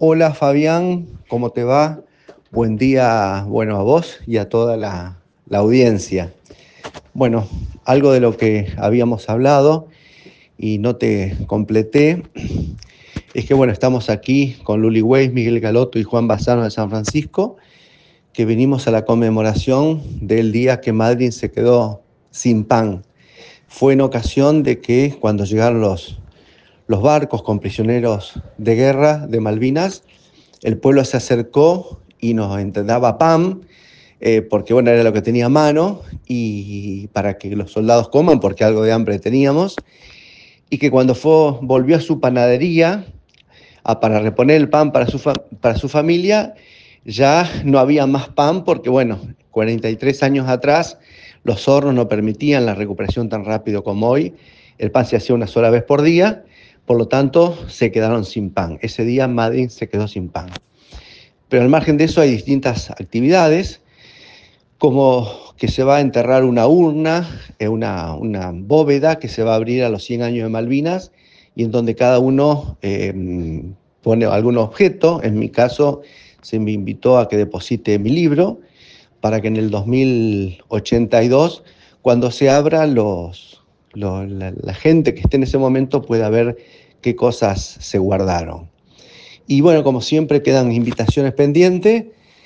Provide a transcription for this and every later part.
Hola Fabián, ¿cómo te va? Buen día, bueno, a vos y a toda la audiencia. Bueno, algo de lo que habíamos hablado y no te completé es que, bueno, estamos aquí con Luli Weiss, Miguel Galoto y Juan Bassano de San Francisco, que vinimos a la conmemoración del día que Madrid se quedó sin pan. Fue en ocasión de que cuando llegaron los barcos con prisioneros de guerra de Malvinas, el pueblo se acercó y nos daba pan, porque bueno, era lo que tenía a mano, y para que los soldados coman, porque algo de hambre teníamos, y que cuando volvió a su panadería para reponer el pan para su familia, ya no había más pan, porque bueno, 43 años atrás los hornos no permitían la recuperación tan rápido como hoy, el pan se hacía una sola vez por día, por lo tanto se quedaron sin pan. Ese día Madrid se quedó sin pan. Pero al margen de eso hay distintas actividades, como que se va a enterrar una urna, una bóveda que se va a abrir a los 100 años de Malvinas y en donde cada uno pone algún objeto. En mi caso se me invitó a que deposite mi libro para que en el 2082, cuando se abra, la gente que esté en ese momento pueda ver qué cosas se guardaron. Y bueno, como siempre, quedan invitaciones pendientes.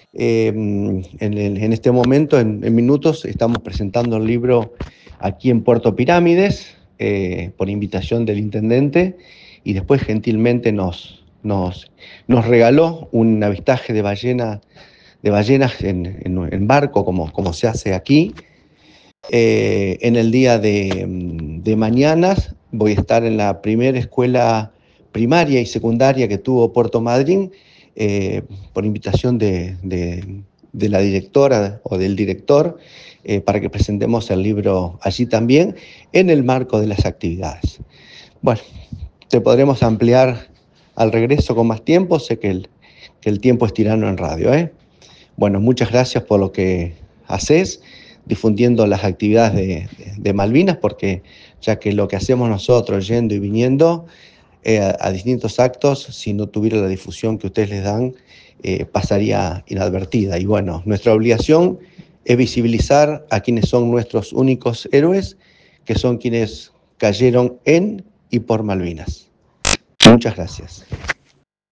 En este momento, en minutos, estamos presentando el libro aquí en Puerto Pirámides, por invitación del intendente, y después gentilmente nos regaló un avistaje de ballenas en barco, como se hace aquí. En el día de mañana voy a estar en la primera escuela primaria y secundaria que tuvo Puerto Madryn, por invitación de la directora o del director, para que presentemos el libro allí también, en el marco de las actividades. Bueno, te podremos ampliar al regreso con más tiempo, sé que el tiempo es tirano en radio, ¿eh? Bueno, muchas gracias por lo que haces, difundiendo las actividades de Malvinas, porque ya que lo que hacemos nosotros yendo y viniendo a distintos actos, si no tuviera la difusión que ustedes les dan, pasaría inadvertida. Y bueno, nuestra obligación es visibilizar a quienes son nuestros únicos héroes, que son quienes cayeron en y por Malvinas. Muchas gracias.